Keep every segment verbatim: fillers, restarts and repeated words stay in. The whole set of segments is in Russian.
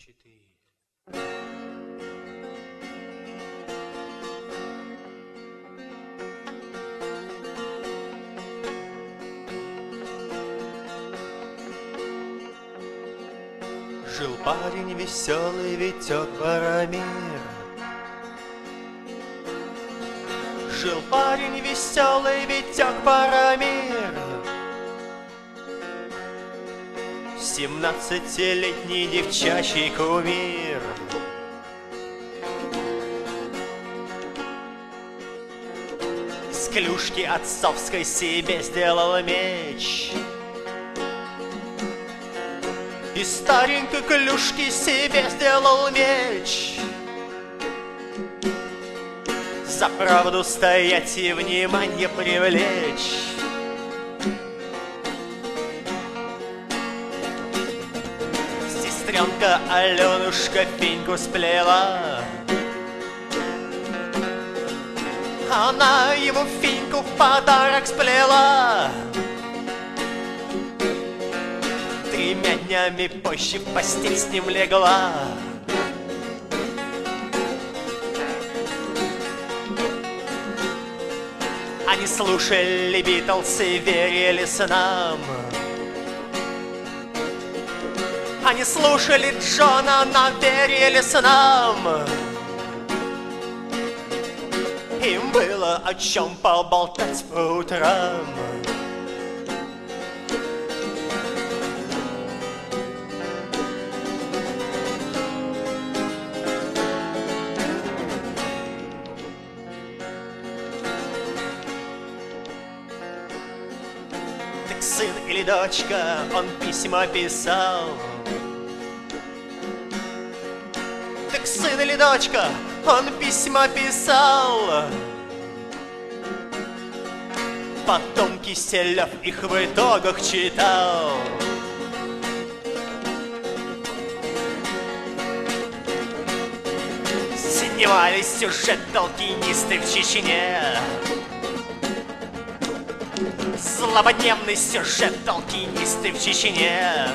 четыре. Жил парень веселый, Витек Барамир. Жил парень веселый, Витек Барамир. Семнадцатилетний девчачий кумир. С клюшки отцовской себе сделал меч. Из старенькой клюшки себе сделал меч. За правду стоять и внимание привлечь. Сестренка Аленушка феньку сплела. Она ему феньку в подарок сплела. Тремя днями позже в постель с ним легла. Они слушали Битлз и верили снам. Они слушали Джона, но верили снам. Им было о чем поболтать по утрам. Сын или дочка, он письма писал. Так сын или дочка, он письма писал. Потом Киселев их в итогах читал. Снимали сюжет толкинисты в Чечне. Злободневный сюжет толкинисты в Чечне.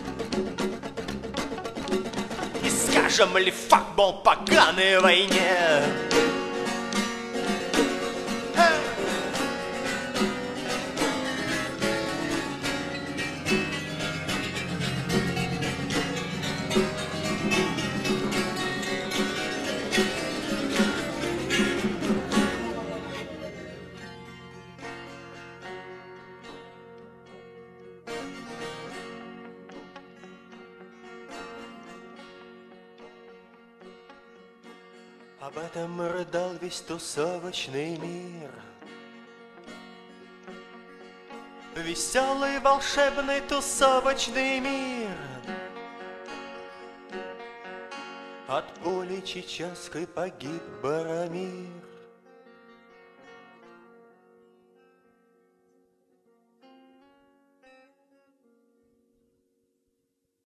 И скажем ли факбол поганой войне? Об этом рыдал весь тусовочный мир. Веселый, волшебный тусовочный мир. От пули чеченской погиб Барамир.